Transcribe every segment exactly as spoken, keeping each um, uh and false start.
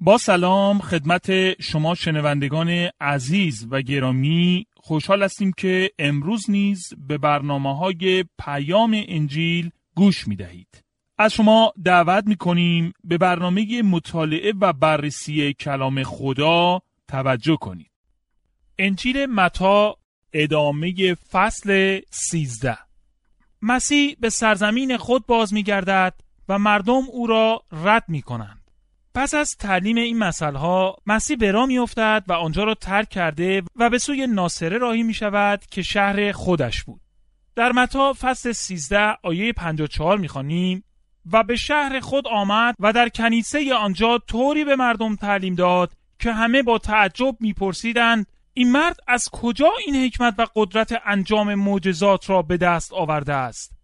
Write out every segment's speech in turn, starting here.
با سلام خدمت شما شنوندگان عزیز و گرامی، خوشحال هستیم که امروز نیز به برنامه‌های پیام انجیل گوش می‌دهید. از شما دعوت می‌کنیم به برنامه مطالعه و بررسی کلام خدا توجه کنید. انجیل متی ادامه فصل سیزده. مسیح به سرزمین خود باز می‌گردد و مردم او را رد می‌کنند. پس از تعلیم این مسائل‌ها مسیح به راه می‌افتد و آنجا را ترک کرده و به سوی ناصره راهی می‌شود که شهر خودش بود. در متی فصل سیزده آیه پنجاه و چهار می‌خوانیم: و به شهر خود آمد و در کنیسه آنجا طوری به مردم تعلیم داد که همه با تعجب می‌پرسیدند این مرد از کجا این حکمت و قدرت انجام معجزات را به دست آورده است؟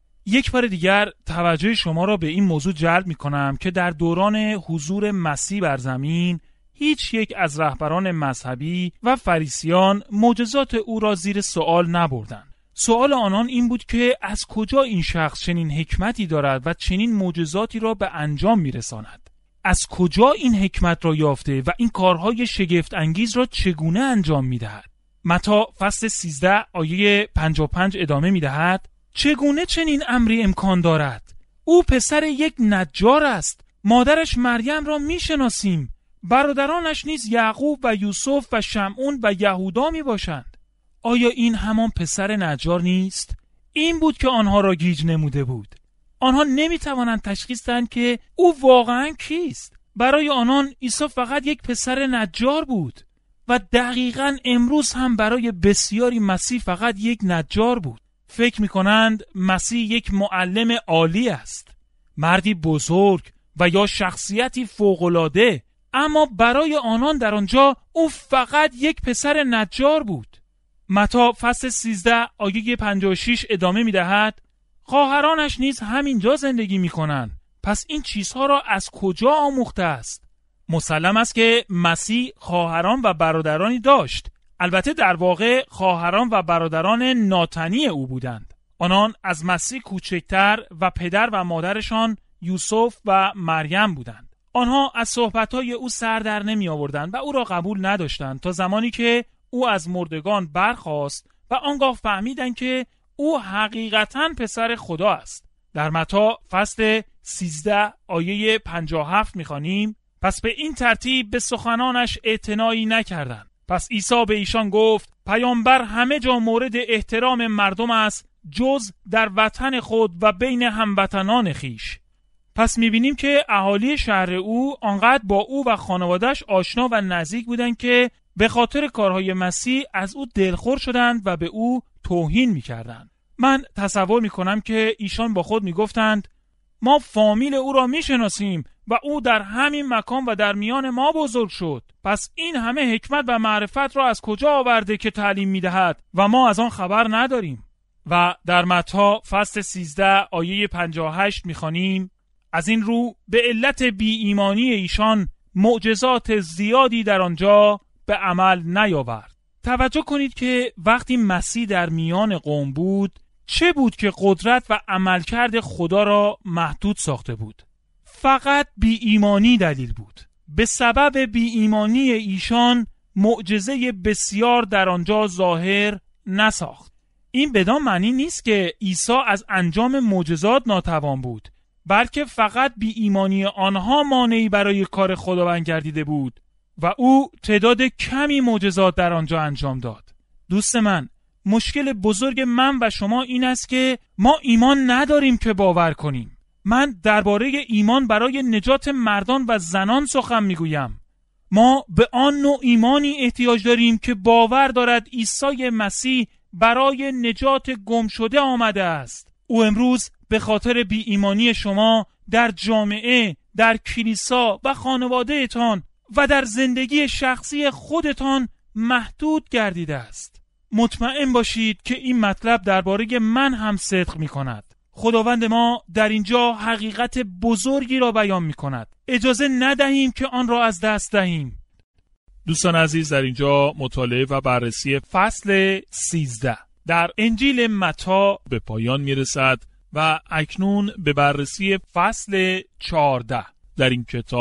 یک بار دیگر توجه شما را به این موضوع جلب می کنم که در دوران حضور مسیح بر زمین هیچ یک از رهبران مذهبی و فریسیان معجزات او را زیر سوال نبردند. سوال آنان این بود که از کجا این شخص چنین حکمتی دارد و چنین معجزاتی را به انجام می رساند؟ از کجا این حکمت را یافته و این کارهای شگفت انگیز را چگونه انجام می دهد؟ متی فصل سیزده آیه پنجاه و پنج ادامه می دهد: چگونه چنین امری امکان دارد؟ او پسر یک نجار است. مادرش مریم را می شناسیم. برادرانش نیز یعقوب و یوسف و شمعون و یهودا می باشند. آیا این همان پسر نجار نیست؟ این بود که آنها را گیج نموده بود. آنها نمی توانند تشخیص دهند که او واقعا کیست. برای آنان عیسی فقط یک پسر نجار بود و دقیقاً امروز هم برای بسیاری مسیح فقط یک نجار بود. فکر می‌کنند مسیح یک معلم عالی است، مردی بزرگ و یا شخصیتی فوق‌العاده، اما برای آنان در آنجا او فقط یک پسر نجار بود. متی فصل سیزده آیه پنجاه و شش ادامه می‌دهد: خواهرانش نیز همینجا زندگی می‌کنند. پس این چیزها را از کجا آموخته است؟ مسلم است که مسیح خواهران و برادرانی داشت. البته در واقع خواهران و برادران ناتنی او بودند. آنان از مسیح کوچکتر و پدر و مادرشان یوسف و مریم بودند. آنها از صحبت‌های او سر در نمی آوردند و او را قبول نداشتند تا زمانی که او از مردگان برخاست و آنگاه فهمیدند که او حقیقتاً پسر خدا است. در متی فصل سیزده آیه پنجاه و هفت می‌خوانیم: پس به این ترتیب به سخنانش اعتنایی نکردند. پس عیسی به ایشان گفت: پیامبر همه جا مورد احترام مردم است جز در وطن خود و بین هموطنان خیش. پس می‌بینیم که اهالی شهر او آنقدر با او و خانواده‌اش آشنا و نزدیک بودند که به خاطر کارهای مسیح از او دلخور شدند و به او توهین می‌کردند. من تصور می‌کنم که ایشان با خود می‌گفتند: ما فامیل او را می‌شناسیم و او در همین مکان و در میان ما بزرگ شد. پس این همه حکمت و معرفت را از کجا آورده که تعلیم می‌دهد و ما از آن خبر نداریم؟ و در متی فصل سیزده آیه پنجاه و هشت می‌خوانیم: از این رو به علت بی ایمانی ایشان معجزات زیادی در آنجا به عمل نیاورد. توجه کنید که وقتی مسیح در میان قوم بود، چه بود که قدرت و عملکرد خدا را محدود ساخته بود؟ فقط بی ایمانی دلیل بود. به سبب بی ایمانی ایشان معجزه بسیار در آنجا ظاهر نساخت. این بدان معنی نیست که عیسی از انجام معجزات ناتوان بود، بلکه فقط بی ایمانی آنها مانعی برای کار خداوند گردیده بود و او تعداد کمی معجزات در آنجا انجام داد. دوست من، مشکل بزرگ من و شما این است که ما ایمان نداریم که باور کنیم. من درباره ایمان برای نجات مردان و زنان سخن میگویم. ما به آن نوع ایمانی احتیاج داریم که باور دارد عیسی مسیح برای نجات گم شده آمده است. او امروز به خاطر بی ایمانی شما در جامعه، در کلیسا و خانواده‌تان و در زندگی شخصی خودتان محدود گردیده است. مطمئن باشید که این مطلب درباره من هم صدق می کند. خداوند ما در اینجا حقیقت بزرگی را بیان می کند. اجازه ندهیم که آن را از دست دهیم. دوستان عزیز، در اینجا مطالعه و بررسی فصل سیزده در انجیل متی به پایان می رسد و اکنون به بررسی فصل چهارده در این کتاب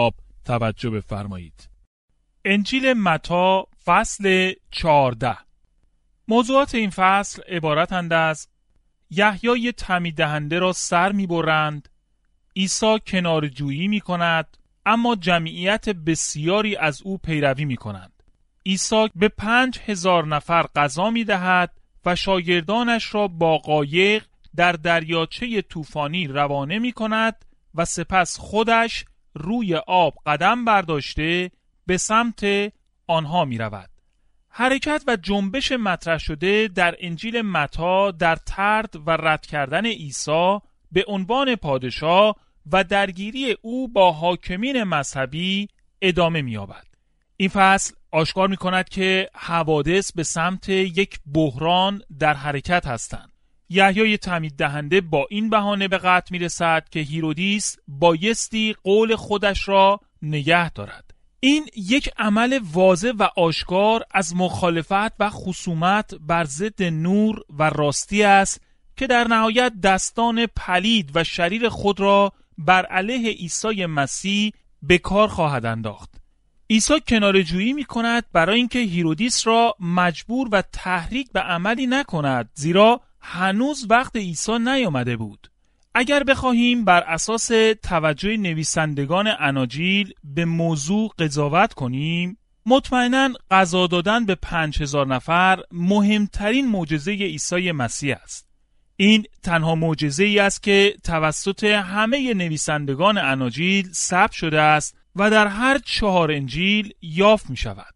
توجه بفرمایید. انجیل متی فصل چهارده. موضوعات این فصل عبارتند از یحیای تعمید دهنده را سر می‌برند، عیسی کناره‌جویی می‌کند اما جمعیت بسیاری از او پیروی می‌کنند. عیسی به پنج هزار نفر غذا می‌دهد و شاگردانش را با قایق در دریاچه طوفانی روانه می‌کند و سپس خودش روی آب قدم برداشته به سمت آنها می‌رود. حرکت و جنبش مطرح شده در انجیل متی در طرد و رد کردن عیسی به عنوان پادشاه و درگیری او با حاکمین مذهبی ادامه می‌یابد. این فصل آشکار می‌کند که حوادث به سمت یک بحران در حرکت هستند. یحیای تعمید دهنده با این بهانه به قتل می‌رسد که هیرودیس بایستی قول خودش را نگه دارد. این یک عمل واضح و آشکار از مخالفت و خصومت بر ضد نور و راستی است که در نهایت دستان پلید و شریر خود را بر علیه عیسی مسیح به کار خواهد انداخت. عیسی کناره‌جویی می‌کند برای اینکه هیرودیس را مجبور و تحریک به عملی نکند، زیرا هنوز وقت عیسی نیامده بود. اگر بخواهیم بر اساس توجه نویسندگان اناجیل به موضوع قضاوت کنیم، مطمئناً غذا دادن به پنج هزار نفر مهمترین معجزه عیسی مسیح است. این تنها معجزه‌ای است که توسط همه نویسندگان اناجیل ثبت شده است و در هر چهار انجیل یافت می شود.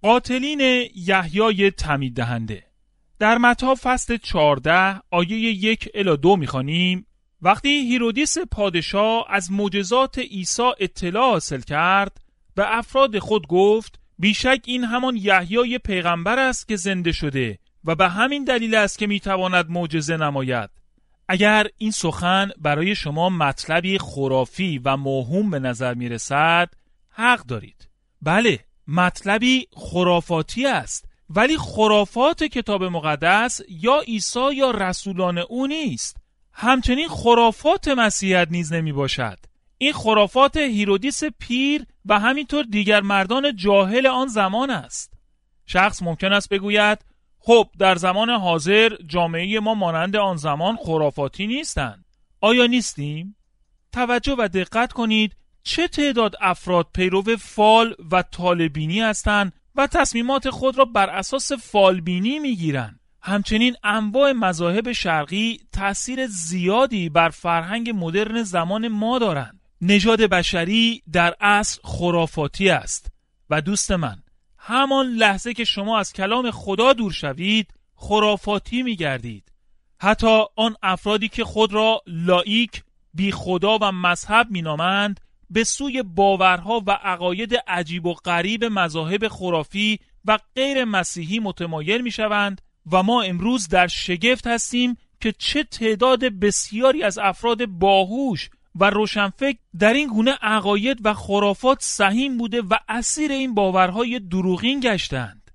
قاتلین یحیای تعمید دهنده. در متی فصل چهارده آیه یک الی دو می خوانیم: وقتی هیرودیس پادشاه از معجزات عیسی اطلاع حاصل کرد، به افراد خود گفت بیشک این همان یحیای پیغمبر است که زنده شده و به همین دلیل است که میتواند معجزه نماید. اگر این سخن برای شما مطلبی خرافی و موهوم به نظر میرسد، حق دارید. بله، مطلبی خرافاتی است، ولی خرافات کتاب مقدس یا عیسی یا رسولان او نیست. همچنین خرافات مسیحیت نیز نمی باشد. این خرافات هیرودیس پیر و همینطور دیگر مردان جاهل آن زمان است. شخص ممکن است بگوید خب در زمان حاضر جامعه ما مانند آن زمان خرافاتی نیستند. آیا نیستیم؟ توجه و دقت کنید چه تعداد افراد پیرو فال و طالبینی هستند و تصمیمات خود را بر اساس فالبینی می گیرند. همچنین انواع مذاهب شرقی تأثیر زیادی بر فرهنگ مدرن زمان ما دارند. نژاد بشری در اصل خرافاتی است و دوست من، همان لحظه که شما از کلام خدا دور شوید خرافاتی می گردید. حتی آن افرادی که خود را لایک، بی خدا و مذهب می نامند به سوی باورها و عقاید عجیب و غریب مذاهب خرافی و غیر مسیحی متمایل می شوند و ما امروز در شگفت هستیم که چه تعداد بسیاری از افراد باهوش و روشنفکر در این گونه عقاید و خرافات سهیم بوده و اسیر این باورهای دروغین گشتند.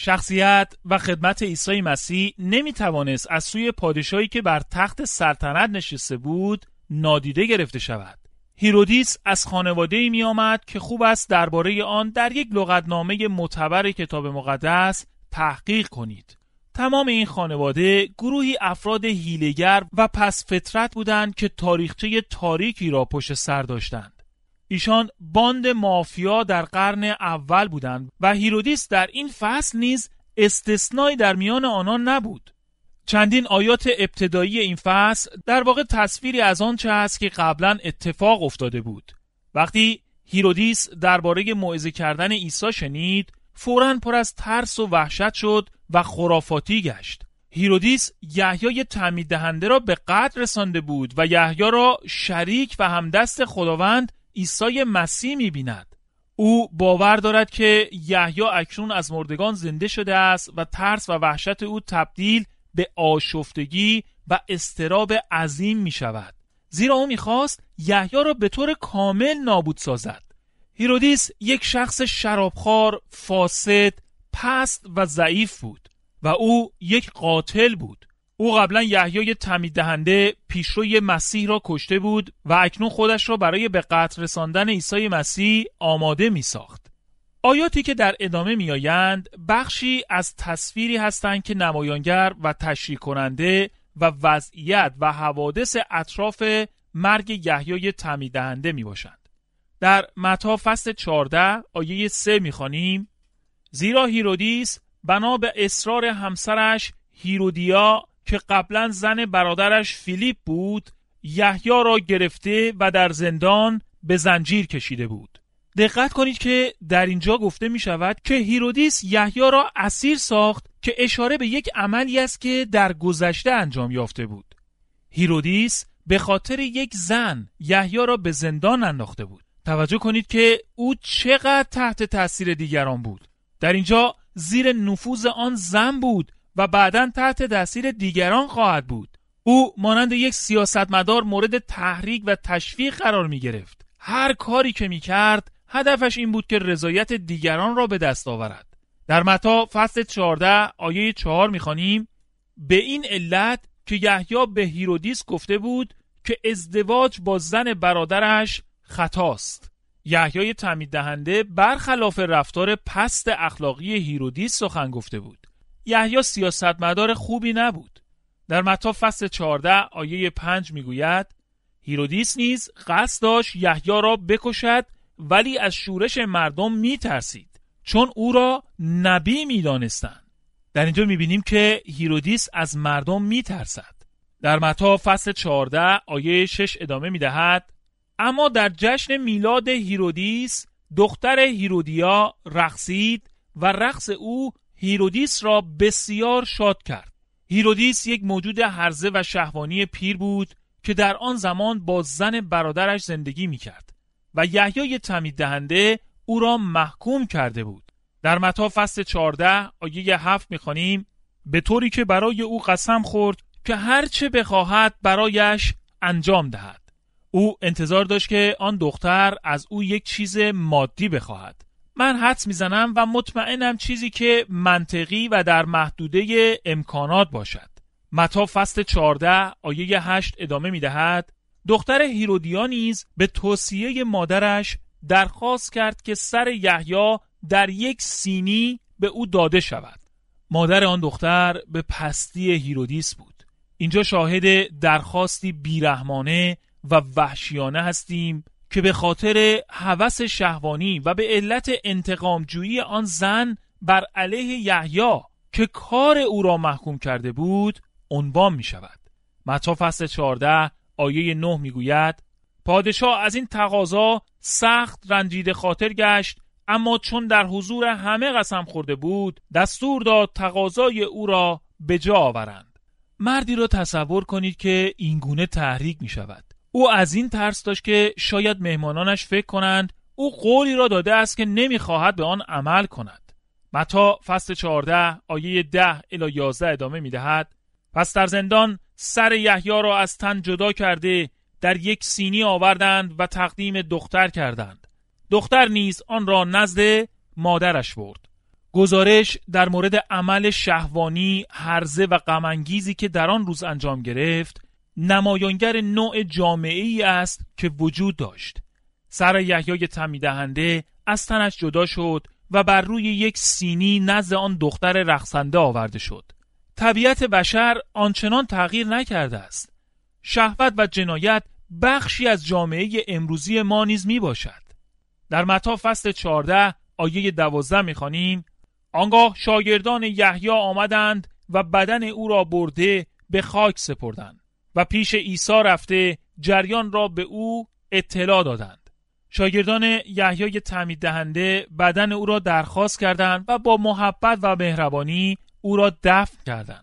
شخصیت و خدمت عیسی مسیح نمی توانست از سوی پادشاهی که بر تخت سلطنت نشسته بود نادیده گرفته شود. هیرودیس از خانواده‌ای می آمد که خوب است درباره آن در یک لغتنامه معتبر کتاب مقدس تحقیق کنید. تمام این خانواده گروهی افراد حیله‌گر و پس فطرت بودند که تاریخچه تاریکی را پشت سر داشتند. ایشان باند مافیا در قرن اول بودند و هیرودیس در این فصل نیز استثنایی در میان آنان نبود. چندین آیات ابتدایی این فصل در واقع تصویری از آن چه است که قبلا اتفاق افتاده بود. وقتی هیرودیس درباره موعظه کردن عیسی شنید، فوراً پر از ترس و وحشت شد و خرافاتی گشت. هیرودیس یحیای تعمید دهنده را به قتل رسانده بود و یحیی را شریک و همدست خداوند عیسی مسیح می‌بیند. او باور دارد که یحیی اکنون از مردگان زنده شده است و ترس و وحشت او تبدیل به آشفتگی و اضطراب عظیم می شود، زیرا او می‌خواست یحیی را به طور کامل نابود سازد. هیرودیس یک شخص شرابخوار، فاسد، پست و ضعیف بود و او یک قاتل بود. او قبلا یحیای تعمید دهنده پیشروی مسیح را کشته بود و اکنون خودش را برای به قتل رساندن عیسی مسیح آماده می ساخت. آیاتی که در ادامه می آیند بخشی از تصویری هستند که نمایانگر و تشریح کننده و وضعیت و حوادث اطراف مرگ یحیای تعمید دهنده می باشند. در متی فصل چهارده آیه سه می خوانیم: زیرا هیرودیس بنا به اصرار همسرش هیرودیا که قبلا زن برادرش فیلیپ بود، یحیی را گرفته و در زندان به زنجیر کشیده بود. دقت کنید که در اینجا گفته می شود که هیرودیس یحیی را اسیر ساخت که اشاره به یک عملی است که در گذشته انجام یافته بود. هیرودیس به خاطر یک زن یحیی را به زندان انداخته بود. توجه کنید که او چقدر تحت تاثیر دیگران بود. در اینجا زیر نفوذ آن زن بود و بعداً تحت تاثیر دیگران خواهد بود. او مانند یک سیاستمدار مورد تحریک و تشویق قرار می گرفت. هر کاری که می کرد هدفش این بود که رضایت دیگران را به دست آورد. در متی فصل چهارده آیه چهار می خوانیم: به این علت که یحیی به هیرودیس گفته بود که ازدواج با زن برادرش خطاست. یحیی تعمید دهنده برخلاف رفتار پست اخلاقی هیرودیس سخن گفته بود. یحیی سیاستمدار خوبی نبود. در متی فصل چهارده آیه پنج میگوید: هیرودیس نیز قصد داشت یحیی را بکشد، ولی از شورش مردم میترسید، چون او را نبی میدانستند. در اینجا میبینیم که هیرودیس از مردم میترسد. در متی فصل چهارده آیه شش ادامه میدهد: اما در جشن میلاد هیرودیس دختر هیرودیا رقصید و رقص او هیرودیس را بسیار شاد کرد. هیرودیس یک موجود هرزه و شهوانی پیر بود که در آن زمان با زن برادرش زندگی میکرد و یحیی تعمید دهنده او را محکوم کرده بود. در متی فصل چهارده آیه هفت میخوانیم: به طوری که برای او قسم خورد که هر چه بخواهد برایش انجام دهد. او انتظار داشت که آن دختر از او یک چیز مادی بخواهد. من حدس میزنم و مطمئنم چیزی که منطقی و در محدوده امکانات باشد. متی فصل چهارده آیه هشت ادامه میدهد: دختر هیرودیا نیز به توصیه مادرش درخواست کرد که سر یحیی در یک سینی به او داده شود. مادر آن دختر به پستی هیرودیس بود. اینجا شاهد درخواستی بیرحمانه و وحشیانه هستیم که به خاطر هوس شهوانی و به علت انتقامجویی آن زن بر علیه یحیی که کار او را محکوم کرده بود عنوان می شود. متی فصل چهارده آیه نه می گوید: پادشاه از این تقاضا سخت رنجیده خاطر گشت، اما چون در حضور همه قسم خورده بود دستور داد تقاضای او را به جا آورند. مردی را تصور کنید که اینگونه تحریک می شود. او از این ترس داشت که شاید مهمانانش فکر کنند او قولی را داده است که نمیخواهد به آن عمل کند. متی فصل چهارده آیه ده الی یازده ادامه میدهد: پس در زندان سر یحیی را از تن جدا کرده در یک سینی آوردند و تقدیم دختر کردند. دختر نیز آن را نزد مادرش برد. گزارش در مورد عمل شهوانی، هرزه و غم‌انگیزی که در آن روز انجام گرفت نمایانگر نوع جامعه‌ای است که وجود داشت. سر یحیی تعمید دهنده از تنش جدا شد و بر روی یک سینی نزد آن دختر رقصنده آورده شد. طبیعت بشر آنچنان تغییر نکرده است. شهوت و جنایت بخشی از جامعه امروزی ما نیز می باشد. در متی فصل چهارده آیه دوازده می خوانیم: آنگاه شاگردان یحیی آمدند و بدن او را برده به خاک سپردند و پیش عیسی رفته جریان را به او اطلاع دادند. شاگردان یحیی تعمید دهنده بدن او را درخواست کردند و با محبت و مهربانی او را دفن کردند.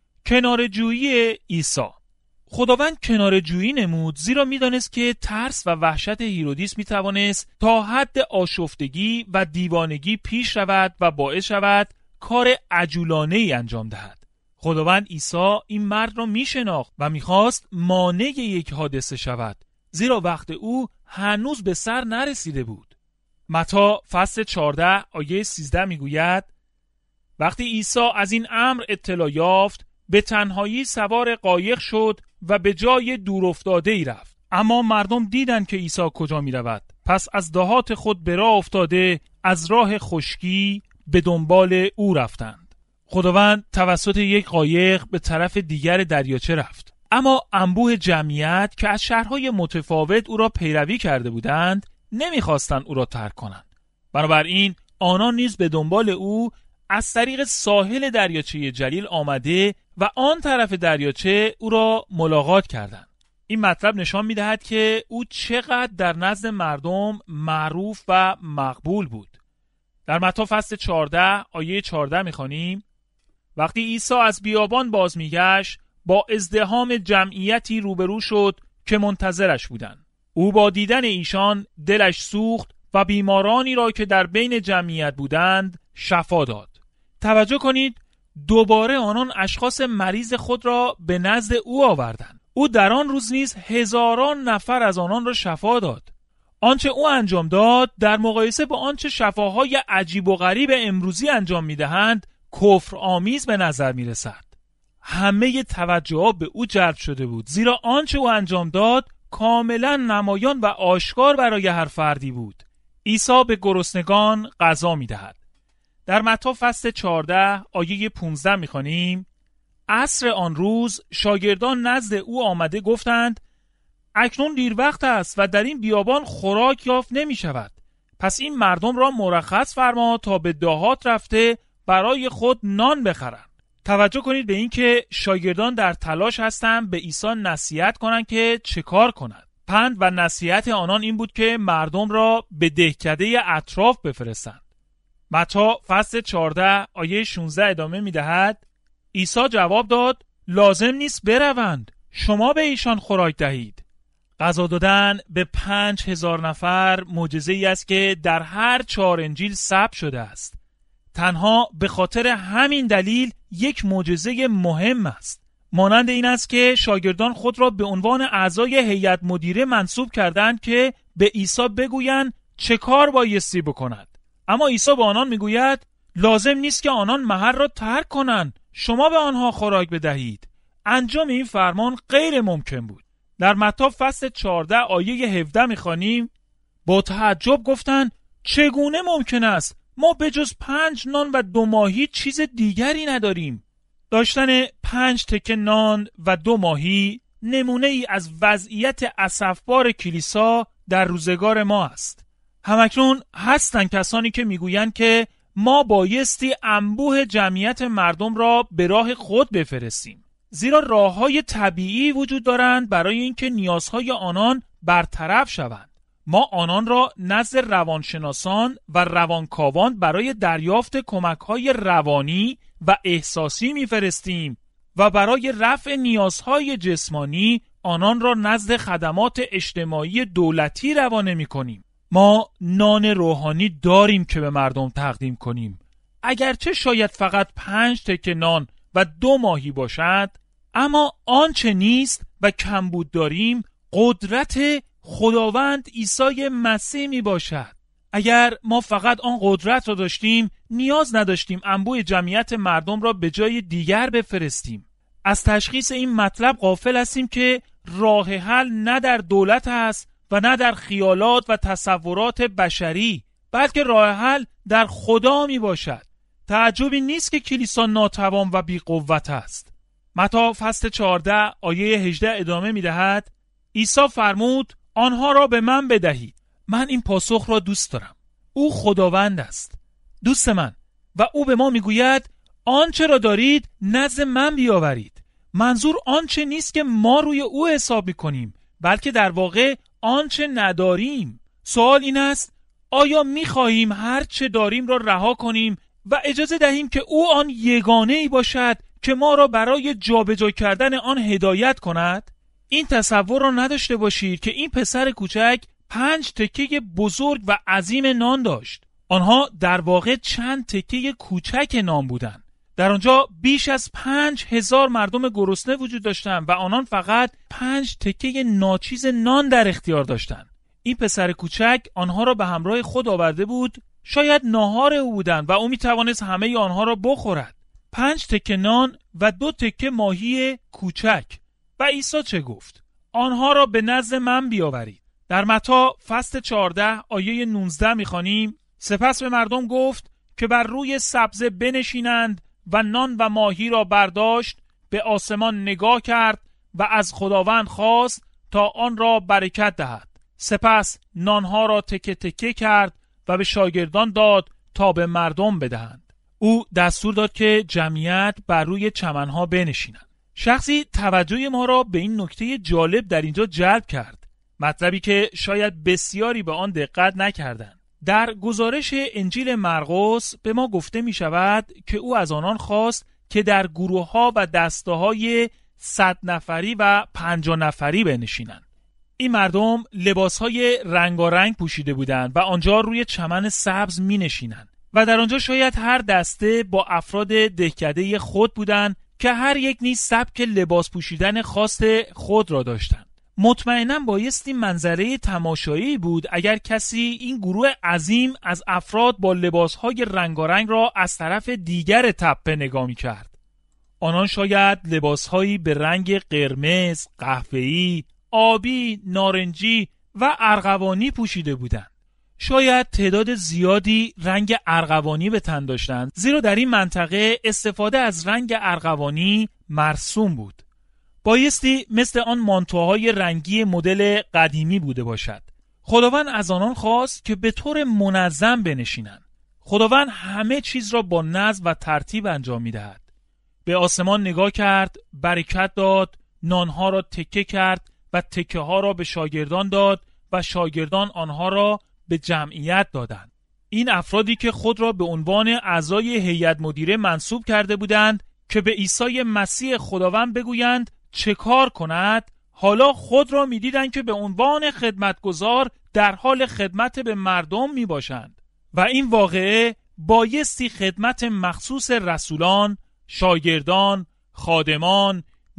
کناره‌جویی عیسی. خداوند کناره‌جویی نمود، زیرا می‌دانست که ترس و وحشت هیرودیس می‌توانست تا حد آشفتگی و دیوانگی پیش رود و باعث شود کار عجولانه‌ای انجام دهد. خداوند عیسی این مرد را می‌شناخت و می‌خواست مانع یک حادثه شود، زیرا وقت او هنوز به سر نرسیده بود. متی فصل چهارده آیه سیزده میگوید: وقتی عیسی از این امر اطلاع یافت به تنهایی سوار قایق شد و به جای دور افتاده‌ای رفت. اما مردم دیدند که عیسی کجا می رود. پس از دهات خود به راه افتاده از راه خشکی به دنبال او رفتند. خداوند توسط یک قایق به طرف دیگر دریاچه رفت. اما انبوه جمعیت که از شهرهای متفاوت او را پیروی کرده بودند نمیخواستند او را ترک کنند. بنابراین آنان نیز به دنبال او از طریق ساحل دریاچه جلیل آمده و آن طرف دریاچه او را ملاقات کردند. این مطلب نشان می‌دهد که او چقدر در نزد مردم معروف و مقبول بود. در متی فصل چهارده آیه چهارده می‌خوانیم: وقتی عیسی از بیابان باز می‌گشت با ازدحام جمعیتی روبرو شد که منتظرش بودند. او با دیدن ایشان دلش سوخت و بیمارانی را که در بین جمعیت بودند شفا داد. توجه کنید، دوباره آنان اشخاص مریض خود را به نزد او آوردند. او در آن روز نیز هزاران نفر از آنان را شفا داد. آنچه او انجام داد در مقایسه با آنچه شفاهای عجیب و غریب امروزی انجام می‌دهند کفر آمیز به نظر می‌رسد. همه توجه به او جلب شده بود، زیرا آنچه او انجام داد کاملا نمایان و آشکار برای هر فردی بود. عیسی به گرسنگان غذا می‌دهد. در متی فصل چهارده آیه پانزده می‌خوانیم: عصر آن روز شاگردان نزد او آمده گفتند اکنون دیر وقت است و در این بیابان خوراک یافت نمی شود. پس این مردم را مرخص فرما تا به دهات رفته برای خود نان بخرند. توجه کنید به این که شاگردان در تلاش هستند به عیسی نصیحت کنند که چه کار کند. پند و نصیحت آنان این بود که مردم را به دهکده اطراف بفرستند. متی فصل چهارده آیه شانزده ادامه می دهد: عیسی جواب داد لازم نیست بروند، شما به ایشان خوراک دهید. غذا دادن به پنج هزار نفر معجزه‌ای است که در هر چهار انجیل ثبت شده است. تنها به خاطر همین دلیل یک معجزه مهم است. مانند این است که شاگردان خود را به عنوان اعضای هیئت مدیره منصوب کردند که به عیسی بگویند چه کار بایستی بکند. اما عیسی به آنان میگوید لازم نیست که آنان محل را ترک کنند، شما به آنها خوراک بدهید. انجام این فرمان غیر ممکن بود. در متی فصل چهارده آیه هفده میخوانیم: با تعجب گفتند چگونه ممکن است؟ ما به جز پنج نان و دو ماهی چیز دیگری نداریم. داشتن پنج تکه نان و دو ماهی نمونه ای از وضعیت اسفبار کلیسا در روزگار ما است. همکنون هستند کسانی که میگویند که ما بایستی انبوه جمعیت مردم را به راه خود بفرستیم، زیرا راه‌های طبیعی وجود دارند برای اینکه نیازهای آنان برطرف شوند. ما آنان را نزد روانشناسان و روانکاوان برای دریافت کمک‌های روانی و احساسی می‌فرستیم و برای رفع نیازهای جسمانی آنان را نزد خدمات اجتماعی دولتی روانه می‌کنیم. ما نان روحانی داریم که به مردم تقدیم کنیم، اگرچه شاید فقط پنج تکه نان و دو ماهی باشد، اما آنچه نیست و کمبود داریم قدرت خداوند عیسی مسیح می باشد. اگر ما فقط آن قدرت را داشتیم نیاز نداشتیم انبوه جمعیت مردم را به جای دیگر بفرستیم. از تشخیص این مطلب غافل هستیم که راه حل نه در دولت است و نه در خیالات و تصورات بشری، بلکه راه حل در خدا می باشد. تعجبی نیست که کلیسا ناتوان و بی قوت است. متی فصل چهارده آیه هجده ادامه می دهد: عیسی فرمود آنها را به من بدهید. من این پاسخ را دوست دارم. او خداوند است، دوست من، و او به ما می گوید آنچه را دارید نزد من بیاورید. منظور آنچه نیست که ما روی او حساب می کنیم، بلکه در واقع آنچه نداریم. سوال این است آیا می خواهیم هر چه داریم را رها کنیم و اجازه دهیم که او آن یگانه ای باشد که ما را برای جابجا کردن آن هدایت کند؟ این تصور را نداشته باشید که این پسر کوچک پنج تکه بزرگ و عظیم نان داشت. آنها در واقع چند تکه کوچک نان بودند. در آنجا بیش از پنج هزار مردم گرسنه وجود داشتند و آنان فقط پنج تکه ناچیز نان در اختیار داشتند. این پسر کوچک آنها را به همراه خود آورده بود. شاید ناهار او بودند و او می توانست همه آنها را بخورد. پنج تکه نان و دو تکه ماهی کوچک. و عیسی چه گفت؟ آنها را به نزد من بیاورید. در متی فصل چهارده آیه نوزده می‌خوانیم: سپس به مردم گفت که بر روی سبزه بنشینند و نان و ماهی را برداشت، به آسمان نگاه کرد و از خداوند خواست تا آن را برکت دهد. سپس نانها را تکه تکه کرد و به شاگردان داد تا به مردم بدهند. او دستور داد که جمعیت بر روی چمنها بنشینند. شخصی توجه ما را به این نکته جالب در اینجا جلب کرد، مطلبی که شاید بسیاری به آن دقت نکردند. در گزارش انجیل مرقس به ما گفته می شود که او از آنان خواست که در گروه ها و دسته های صد نفری و پنجاه نفری بنشینند. این مردم لباس های رنگارنگ پوشیده بودند و آنجا روی چمن سبز می نشینند و در آنجا شاید هر دسته با افراد دهکده خود بودند که هر یک نیز سبک لباس پوشیدن خاص خود را داشتند. مطمئناً بایستی منظره تماشایی بود اگر کسی این گروه عظیم از افراد با لباسهای رنگارنگ را از طرف دیگر تپه نگاه می‌کرد. آنان شاید لباسهایی به رنگ قرمز، قهوه‌ای، آبی، نارنجی و ارغوانی پوشیده بودند. شاید تعداد زیادی رنگ ارغوانی به تن داشتند، زیرا در این منطقه استفاده از رنگ ارغوانی مرسوم بود. بایستی مثل آن مانتوهای رنگی مدل قدیمی بوده باشد. خداوند از آنان خواست که به طور منظم بنشینند. خداوند همه چیز را با نظم و ترتیب انجام می‌دهد. به آسمان نگاه کرد، برکت داد، نانها را تکه کرد و تکه ها را به شاگردان داد و شاگردان آنها را به جمعیت دادند. این افرادی که خود را به عنوان اعضای هیئت مدیره منصوب کرده بودند که به عیسی مسیح خداوند بگویند چه کار کند، حالا خود را می‌دیدند که به عنوان خدمتگزار در حال خدمت به مردم میباشند و این واقعه بایستی خدمت مخصوص رسولان، شاگردان، خادمان،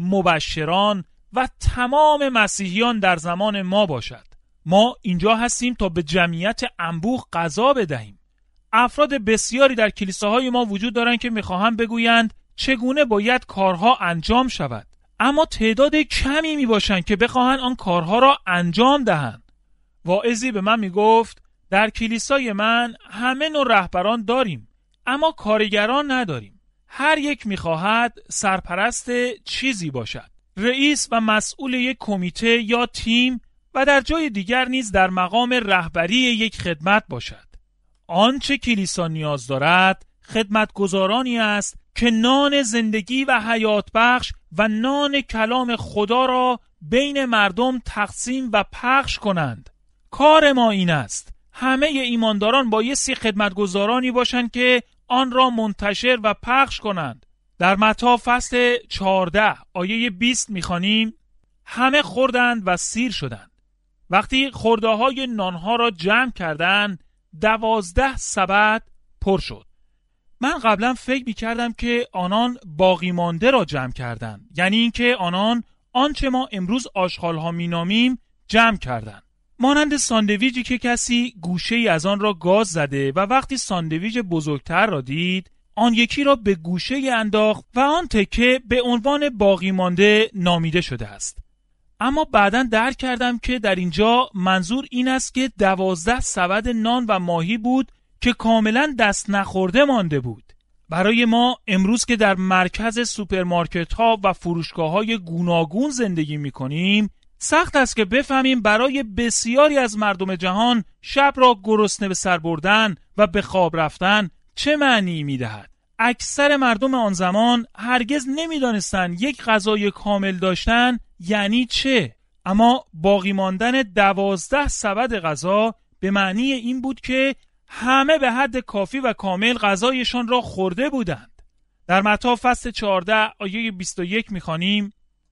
مبشران و تمام مسیحیان در زمان ما باشد. ما اینجا هستیم تا به جمعیت انبوه غذا بدهیم. افراد بسیاری در کلیساهای ما وجود دارند که میخواهند بگویند چگونه باید کارها انجام شود، اما تعداد کمی میباشند که بخواهند آن کارها را انجام دهند. واعظی به من میگفت در کلیسای من همه نوع رهبران داریم اما کارگران نداریم. هر یک میخواهد سرپرست چیزی باشد، رئیس و مسئول یک کمیته یا تیم و در جای دیگر نیز در مقام رهبری یک خدمت باشد. آنچه کلیسا نیاز دارد خدمتگزارانی است که نان زندگی و حیات بخش و نان کلام خدا را بین مردم تقسیم و پخش کنند. کار ما این است. همه ایمانداران بایستی خدمتگزارانی باشند که آن را منتشر و پخش کنند. در متی فصل چهارده آیه بیست می‌خوانیم: همه خوردند و سیر شدند. وقتی خرده‌های نانها را جمع کردند، دوازده سبد پر شد. من قبلا فکر می‌کردم که آنان باقی مانده را جمع کردند، یعنی اینکه آنان آنچه ما امروز آشغال‌ها می‌نامیم جمع کردند. مانند ساندویجی که کسی گوشه‌ای از آن را گاز زده و وقتی ساندویج بزرگتر را دید، آن یکی را به گوشه انداخت و آن تکه به عنوان باقی مانده نامیده شده است. اما بعداً درک کردم که در اینجا منظور این است که دوازده سبد نان و ماهی بود که کاملاً دست نخورده مانده بود. برای ما امروز که در مرکز سوپرمارکت ها و فروشگاه های گوناگون زندگی می کنیم، سخت است که بفهمیم برای بسیاری از مردم جهان شب را گرسنه به سر بردن و به خواب رفتن چه معنی می دهد. اکثر مردم آن زمان هرگز نمی دانستند یک غذای کامل داشتن یعنی چه، اما باقی ماندن دوازده سبد غذا به معنی این بود که همه به حد کافی و کامل غذایشان را خورده بودند. در متی فصل چهارده آیه بیست و یک می‌خوانیم: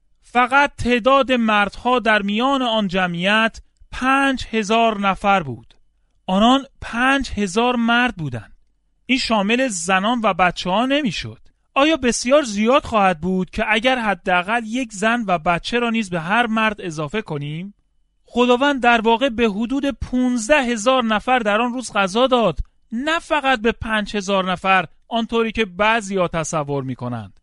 فقط تعداد مردها در میان آن جمعیت پنج هزار نفر بود. آنان پنج هزار مرد بودند. این شامل زنان و بچه ها نمی شد. آیا بسیار زیاد خواهد بود که اگر حداقل یک زن و بچه را نیز به هر مرد اضافه کنیم؟ خداوند در واقع به حدود پونزده هزار نفر در آن روز غذا داد، نه فقط به پنج هزار نفر آنطوری که بعضیا تصور می کنند.